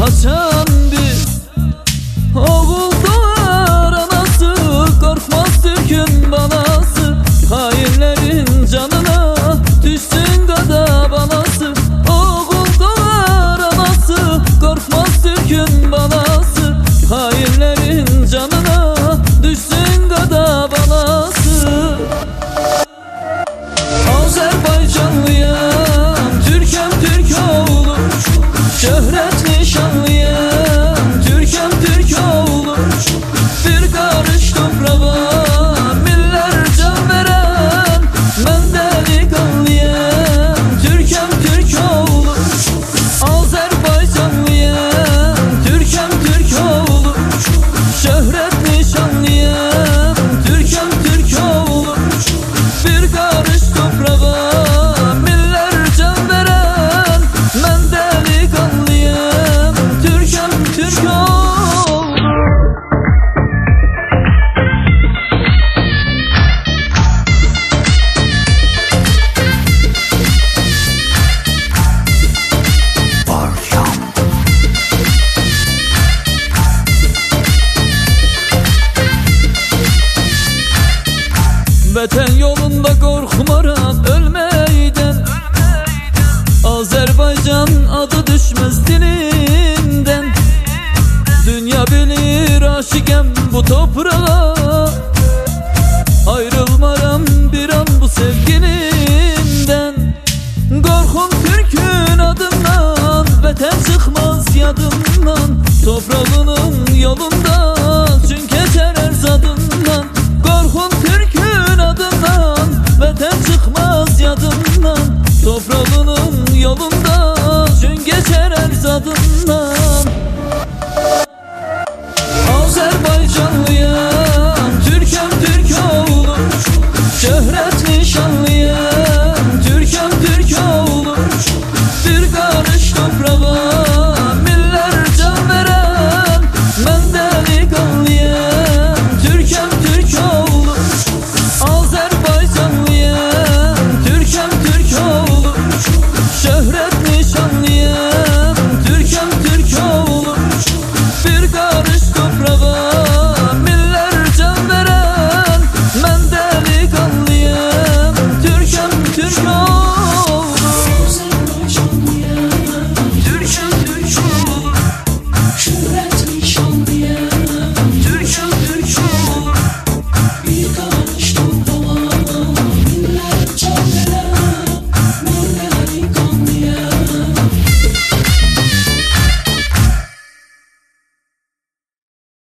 kaçan bir oğul doğar anası. Korkmaz Türk'ün balası, hainlerin canına düşsün gada balası. Oğul doğar anası, korkmaz Türk'ün balası, hainlerin canına düşsün gada balası. Azerbaycanlıyım, Türk'üm Türk oğlu, şöhret nişanlıyım, Türk'üm Türk oğlu. Bir karış toprağa miller can veren, ben delikanlıyım, Türk'üm Türk oğlu. Azerbaycanlıyım, Türk'üm Türk oğlu, şöhret nişanlıyım, Türk'üm Türk oğlu. Bir karış toprağa miller can veren, ben delikanlıyım, Türk'üm Türk oğlu. Vətən yolunda qorxmaram ölməkdən, Azərbaycan adı düşməz dilindən. Dünya bilir aşiqəm bu toprağa, ayrılmaram bir an bu sevgilimdən. Qorxum Türk'ün adından, vətən çıxmaz yadımdan, toprağının yolunda üçün keçər hər zadından. Qorxum Türk'ün adından, vətən çıxmaz yadımdan, toprağının yolunda üçün keçər hər zadından.